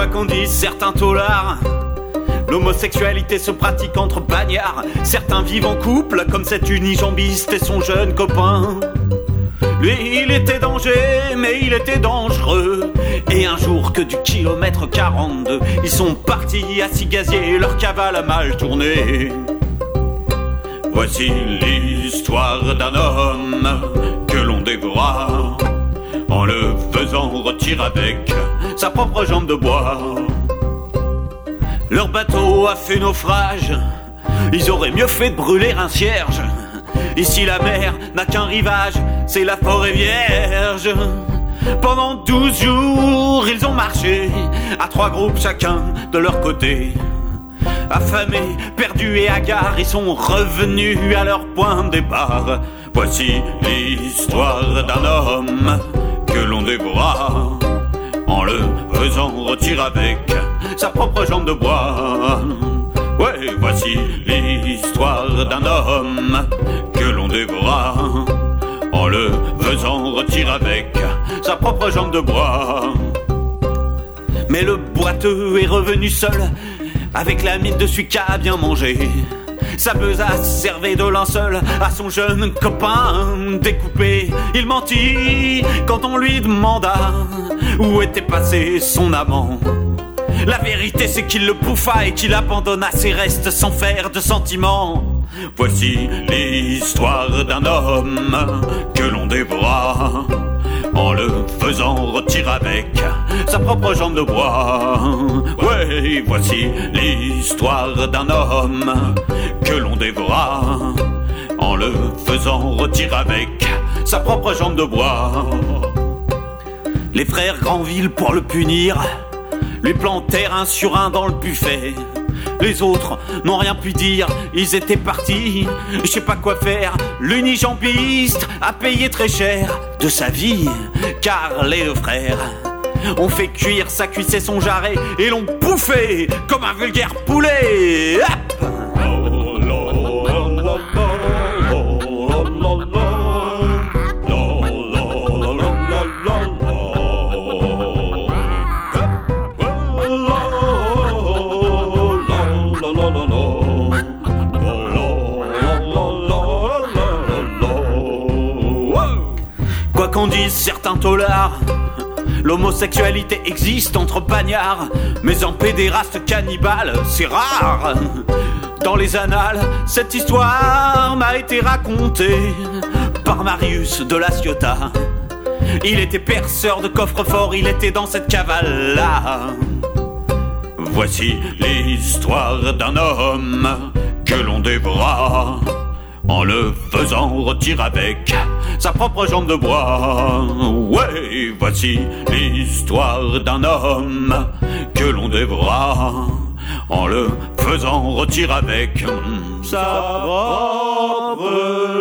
Quoi qu'on dise, certains taulards, l'homosexualité se pratique entre bagnards. Certains vivent en couple, comme cet unijambiste et son jeune copain. Lui, il était danger, mais il était dangereux. Et un jour que du kilomètre 42, ils sont partis à Sigazier, leur cavale a mal tourné. Voici l'histoire d'un homme que l'on dévora en le faisant rôtir avec sa propre jambe de bois. Leur bateau a fait naufrage, ils auraient mieux fait de brûler un cierge. Ici la mer n'a qu'un rivage, c'est la forêt vierge. Pendant 12 jours, ils ont marché à 3 groupes chacun de leur côté. Affamés, perdus et hagards, ils sont revenus à leur point de départ. Voici l'histoire d'un homme que l'on dévora en le faisant rôtir avec sa propre jambe de bois. Ouais, voici l'histoire d'un homme que l'on dévora en le faisant rôtir avec sa propre jambe de bois. Mais le boiteux est revenu seul avec la mine de celui qui a bien mangé. Sa besace servait de linceul à son jeune copain découpé. Il mentit quand on lui demanda où était passé son amant. La vérité c'est qu'il le bouffa et qu'il abandonna ses restes sans faire de sentiments. Voici l'histoire d'un homme que l'on dévora en le faisant rôtir avec sa propre jambe de bois. Ouais, voici l'histoire d'un homme que l'on dévora en le faisant rôtir avec sa propre jambe de bois. Les frères Granville, pour le punir, lui plantèrent un surin dans le buffet. Les autres n'ont rien pu dire, ils étaient partis, je sais pas quoi faire. L'unijambiste a payé très cher de sa vie, car les deux frères ont fait cuire sa cuisse et son jarret et l'ont bouffé comme un vulgaire poulet. Hop! Quoi qu'on dise certains taulards, l'homosexualité existe entre bagnards, mais en pédéraste cannibale, c'est rare. Dans les annales, cette histoire m'a été racontée par Marius de la Ciotat. Il était perceur de coffre-fort, il était dans cette cavale-là. Voici l'histoire d'un homme que l'on dévora en le faisant rôtir avec sa propre jambe de bois. Ouais, voici l'histoire d'un homme que l'on dévora en le faisant rôtir avec sa propre